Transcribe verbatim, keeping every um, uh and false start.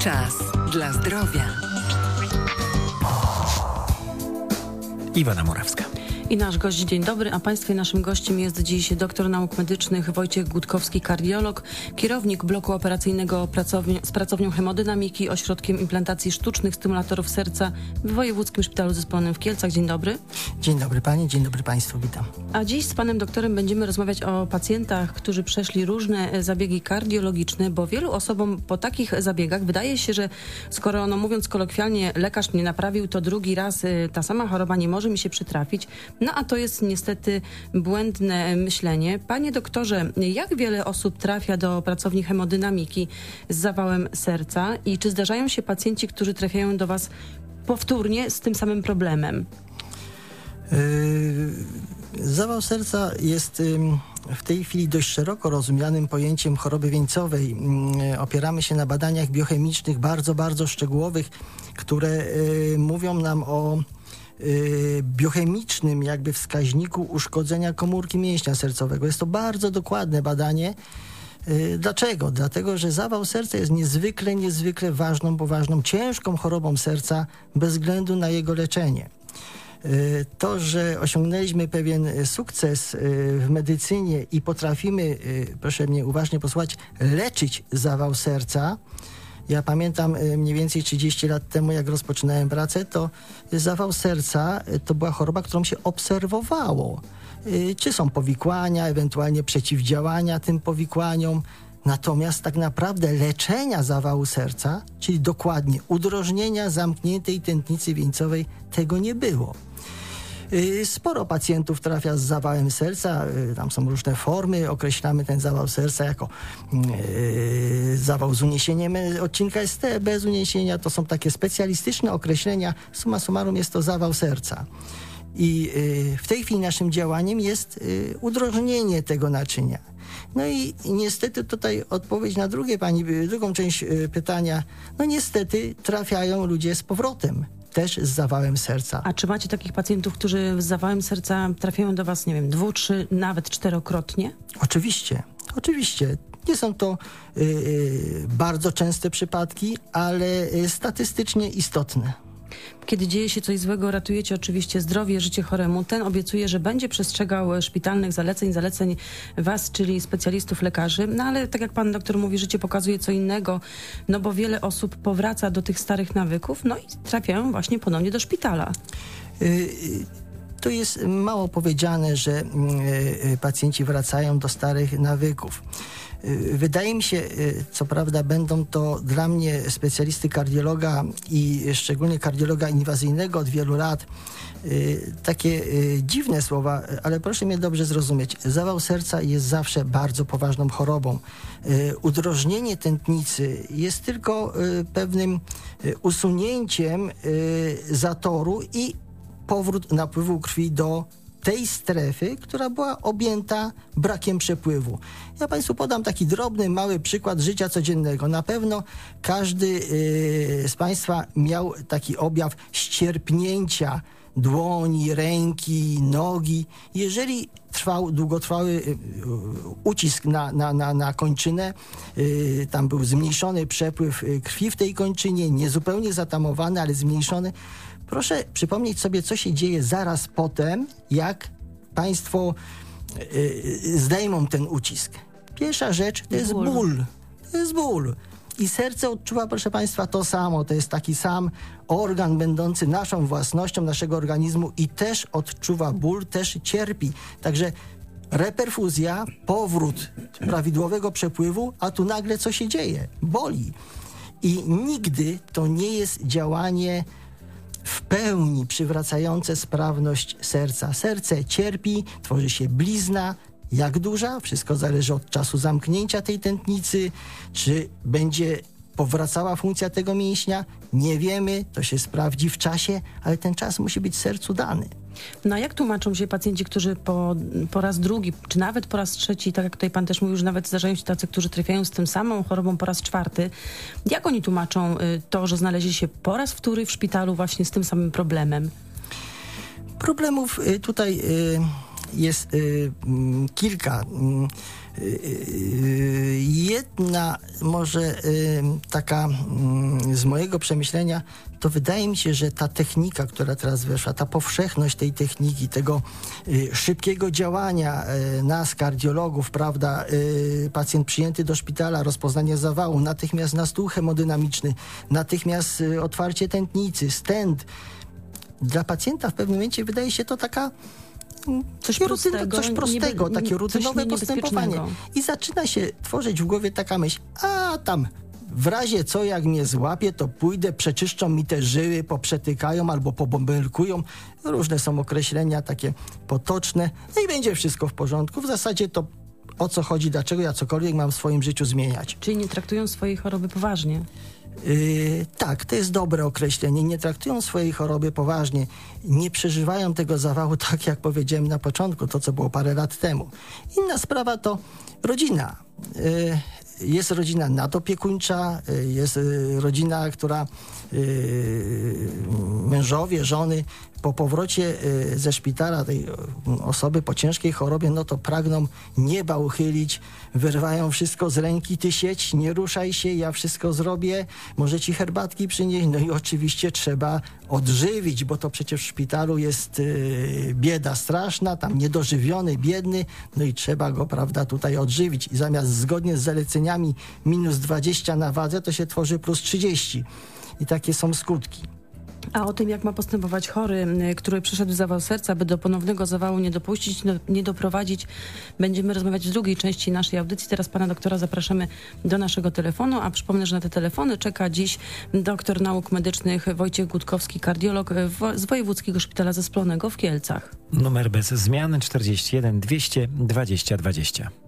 Czas dla zdrowia. Iwona Murawska. I nasz gość, dzień dobry, a Państwa i naszym gościem jest dziś doktor nauk medycznych Wojciech Gutkowski, kardiolog, kierownik bloku operacyjnego pracowni- z pracownią hemodynamiki, ośrodkiem implantacji sztucznych stymulatorów serca w Wojewódzkim Szpitalu Zespolonym w Kielcach. Dzień dobry. Dzień dobry Pani, dzień dobry Państwu, witam. A dziś z Panem doktorem będziemy rozmawiać o pacjentach, którzy przeszli różne zabiegi kardiologiczne, bo wielu osobom po takich zabiegach wydaje się, że skoro, no mówiąc kolokwialnie, lekarz mnie naprawił, to drugi raz y, ta sama choroba nie może mi się przytrafić. No a to jest niestety błędne myślenie. Panie doktorze, jak wiele osób trafia do pracowni hemodynamiki z zawałem serca i czy zdarzają się pacjenci, którzy trafiają do Was powtórnie z tym samym problemem? Yy, zawał serca jest yy, w tej chwili dość szeroko rozumianym pojęciem choroby wieńcowej. Yy, opieramy się na badaniach biochemicznych bardzo, bardzo szczegółowych, które yy, mówią nam o biochemicznym jakby wskaźniku uszkodzenia komórki mięśnia sercowego. Jest to bardzo dokładne badanie. Dlaczego? Dlatego, że zawał serca jest niezwykle, niezwykle ważną, poważną, ciężką chorobą serca bez względu na jego leczenie. To, że osiągnęliśmy pewien sukces w medycynie i potrafimy, proszę mnie uważnie posłuchać, leczyć zawał serca. Ja pamiętam mniej więcej trzydzieści lat temu, jak rozpoczynałem pracę, to zawał serca to była choroba, którą się obserwowało. Czy są powikłania, ewentualnie przeciwdziałania tym powikłaniom. Natomiast tak naprawdę leczenia zawału serca, czyli dokładnie udrożnienia zamkniętej tętnicy wieńcowej, tego nie było. Sporo pacjentów trafia z zawałem serca, tam są różne formy, określamy ten zawał serca jako yy, zawał z uniesieniem odcinka S T, bez uniesienia, to są takie specjalistyczne określenia, summa summarum jest to zawał serca. I yy, w tej chwili naszym działaniem jest yy, udrożnienie tego naczynia. No i, i niestety tutaj odpowiedź na drugie pani, drugą część yy, pytania, no niestety trafiają ludzie z powrotem. Też z zawałem serca. A czy macie takich pacjentów, którzy z zawałem serca trafiają do Was, nie wiem, dwu, trzy, nawet czterokrotnie? Oczywiście, oczywiście. Nie są to y, y, bardzo częste przypadki, ale y, statystycznie istotne. Kiedy dzieje się coś złego, ratujecie oczywiście zdrowie, życie choremu. Ten obiecuje, że będzie przestrzegał szpitalnych zaleceń, zaleceń Was, czyli specjalistów, lekarzy. No ale tak jak Pan doktor mówi, życie pokazuje co innego, no bo wiele osób powraca do tych starych nawyków, no i trafiają właśnie ponownie do szpitala. Y, to jest mało powiedziane, że y, pacjenci wracają do starych nawyków. Wydaje mi się, co prawda będą to dla mnie specjalisty kardiologa i szczególnie kardiologa inwazyjnego od wielu lat takie dziwne słowa, ale proszę mnie dobrze zrozumieć. Zawał serca jest zawsze bardzo poważną chorobą. Udrożnienie tętnicy jest tylko pewnym usunięciem zatoru i powrót napływu krwi do tej strefy, która była objęta brakiem przepływu. Ja Państwu podam taki drobny, mały przykład życia codziennego. Na pewno każdy yy, z Państwa miał taki objaw ścierpnięcia dłoni, ręki, nogi. Jeżeli trwał długotrwały yy, ucisk na, na, na, na kończynę, yy, tam był zmniejszony przepływ krwi w tej kończynie, niezupełnie zatamowany, ale zmniejszony. Proszę przypomnieć sobie, co się dzieje zaraz potem, jak Państwo yy, zdejmą ten ucisk. Pierwsza rzecz to jest ból. ból. To jest ból. I serce odczuwa, proszę Państwa, to samo. To jest taki sam organ będący naszą własnością, naszego organizmu i też odczuwa ból, też cierpi. Także reperfuzja, powrót prawidłowego przepływu, a tu nagle co się dzieje? Boli. I nigdy to nie jest działanie w pełni przywracające sprawność serca. Serce cierpi, tworzy się blizna. Jak duża? Wszystko zależy od czasu zamknięcia tej tętnicy. Czy będzie powracała funkcja tego mięśnia? Nie wiemy, to się sprawdzi w czasie, ale ten czas musi być sercu dany. No a jak tłumaczą się pacjenci, którzy po, po raz drugi, czy nawet po raz trzeci, tak jak tutaj Pan też mówił, że nawet zdarzają się tacy, którzy trafiają z tym samą chorobą po raz czwarty. Jak oni tłumaczą y, to, że znaleźli się po raz wtóry w szpitalu właśnie z tym samym problemem? Problemów y, tutaj... Y jest y, mm, kilka. Y, y, jedna może y, taka y, z mojego przemyślenia, to wydaje mi się, że ta technika, która teraz weszła, ta powszechność tej techniki, tego y, szybkiego działania y, nas, kardiologów, prawda, y, pacjent przyjęty do szpitala, rozpoznanie zawału, natychmiast na stół hemodynamiczny, natychmiast y, otwarcie tętnicy, stent. Dla pacjenta w pewnym momencie wydaje się to taka Coś takie prostego, rutyno, coś prostego, niebe- takie coś rutynowe postępowanie. niebezpiecznego. I zaczyna się tworzyć w głowie taka myśl, a tam w razie co, jak mnie złapie, to pójdę, przeczyszczą mi te żyły, poprzetykają albo pobąbelkują. Różne są określenia takie potoczne. No i będzie wszystko w porządku. W zasadzie to o co chodzi, dlaczego ja cokolwiek mam w swoim życiu zmieniać. Czyli nie traktują swojej choroby poważnie. Yy, tak, to jest dobre określenie. Nie traktują swojej choroby poważnie. Nie przeżywają tego zawału tak, jak powiedziałem na początku, to co było parę lat temu. Inna sprawa to rodzina. Yy, jest rodzina nadopiekuńcza, yy, jest yy, rodzina, która yy, mężowie, żony po powrocie yy, ze szpitala tej yy, osoby po ciężkiej chorobie, no to pragną nieba uchylić, wyrwają wszystko z ręki, ty siedź, nie ruszaj się, ja wszystko zrobię, może ci herbatki przynieść, no i oczywiście trzeba odżywić, bo to przecież w szpitalu jest yy, bieda straszna, tam niedożywiony, biedny, no i trzeba go, prawda, tutaj odżywić i zamiast zgodnie z zaleceniami minus dwadzieścia na wadze, to się tworzy plus trzydzieści i takie są skutki. A o tym, jak ma postępować chory, y, który przeszedł zawał serca, by do ponownego zawału nie dopuścić, no, nie doprowadzić, będziemy rozmawiać w drugiej części naszej audycji. Teraz pana doktora zapraszamy do naszego telefonu, a przypomnę, że na te telefony czeka dziś doktor nauk medycznych Wojciech Gutkowski, kardiolog wo- z Wojewódzkiego Szpitala Zespolonego w Kielcach. Numer bez zmian czterdzieści jeden dwieście dwadzieścia dwadzieścia.